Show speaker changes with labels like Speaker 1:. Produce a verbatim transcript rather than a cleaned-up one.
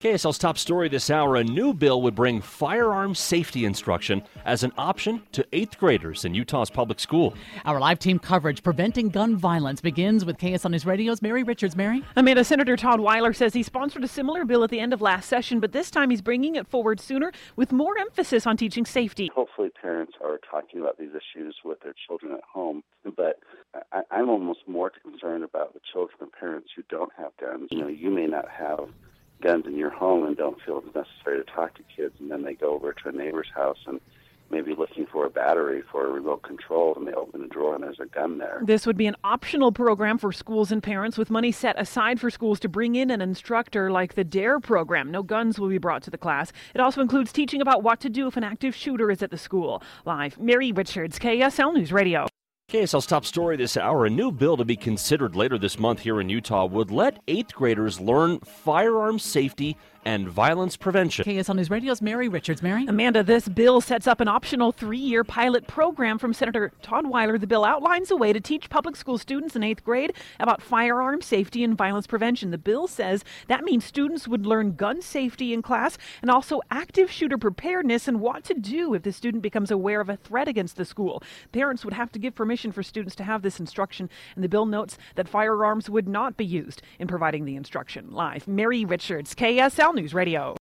Speaker 1: K S L's top story this hour, a new bill would bring firearm safety instruction as an option to eighth graders in Utah's public school.
Speaker 2: Our live team coverage, Preventing Gun Violence, begins with K S L News Radio's Mary Richards. Mary?
Speaker 3: Amanda, Senator Todd Weiler says he sponsored a similar bill at the end of last session, but this time he's bringing it forward sooner with more emphasis on teaching safety.
Speaker 4: Hopefully parents are talking about these issues with their children at home, but I, I'm almost more concerned about the children of parents who don't have guns. You know, you may not have guns in your home and don't feel it's necessary to talk to kids, and then they go over to a neighbor's house and maybe looking for a battery for a remote control, and they open a drawer and there's a gun there.
Speaker 3: This would be an optional program for schools and parents with money set aside for schools to bring in an instructor like the DARE program. No guns will be brought to the class. It also includes teaching about what to do if an active shooter is at the school. Live, Mary Richards, K S L News Radio.
Speaker 1: K S L's top story this hour, a new bill to be considered later this month here in Utah would let eighth graders learn firearm safety and violence prevention.
Speaker 2: K S L News Radio's Mary Richards. Mary?
Speaker 3: Amanda, this bill sets up an optional three-year pilot program from Senator Todd Weiler. The bill outlines a way to teach public school students in eighth grade about firearm safety and violence prevention. The bill says that means students would learn gun safety in class and also active shooter preparedness and what to do if the student becomes aware of a threat against the school. Parents would have to give permission for students to have this instruction, and the bill notes that firearms would not be used in providing the instruction. Live, Mary Richards, K S L News Radio.